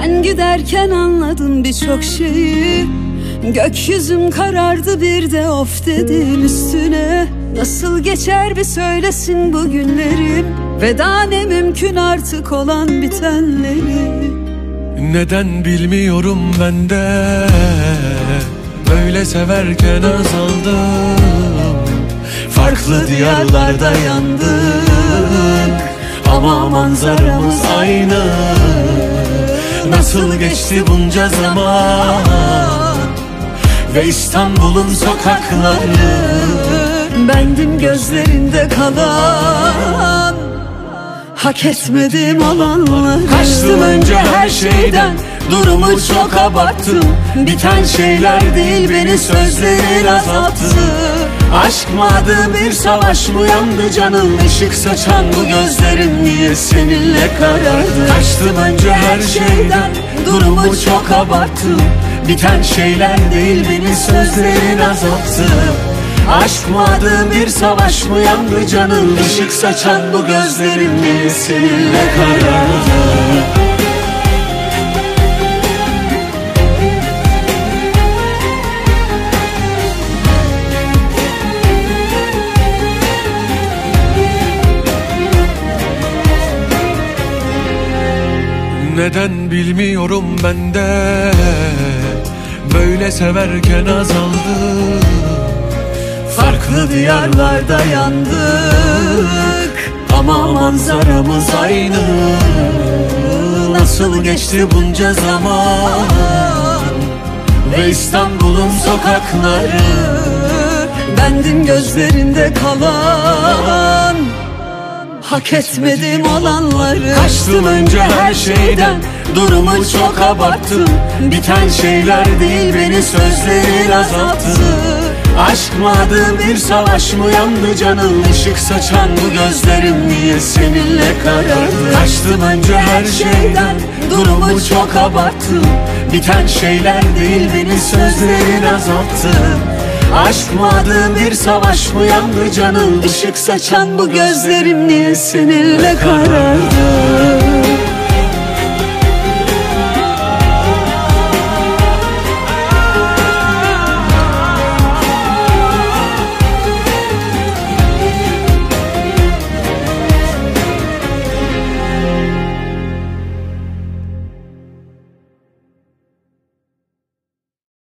Sen giderken anladım birçok şeyi. Gökyüzüm karardı bir de of dedin üstüne. Nasıl geçer bir söylesin bu günlerim. Veda ne mümkün artık olan bitenleri. Neden bilmiyorum ben de, böyle severken azaldım. Farklı diyarlarda yandık ama manzaramız aynı. Nasıl geçti bunca zaman ve İstanbul'un sokakları. Bendim gözlerinde kalan, hak etmedim olanları. Kaçtım önce her şeyden, durumu çok abarttım. Biten şeyler değil beni sözlerin azalttı. Aşk mı adı bir savaş mı yandı canım? Işık saçan bu gözlerim niye seninle karardı? Kaçtım önce her şeyden, durumu çok abarttım. Biten şeyler değil beni sözlerin azalttı. Aşk mı adı bir savaş mı yandı canım? Işık saçan bu gözlerim niye seninle karardı? Neden bilmiyorum ben de, böyle severken azaldım. Farklı diyarlarda yandık ama manzaramız aynı. Nasıl geçti bunca zaman ve İstanbul'un sokakları. Bendim gözlerinde kalan, hak etmedim olanları. Kaçtım önce her şeyden, durumu çok abarttım. Biten şeyler değil beni sözlerin azalttı. Aşk mı adı bir savaş mı yandı canım? Işık saçan bu gözlerim niye seninle karardı? Kaçtım önce her şeyden, durumu çok abarttım. Biten şeyler değil beni sözlerin azalttı. Aşk mı adı bir savaş mı yandı canım? Işık saçan bu gözlerim niye seninle karardı?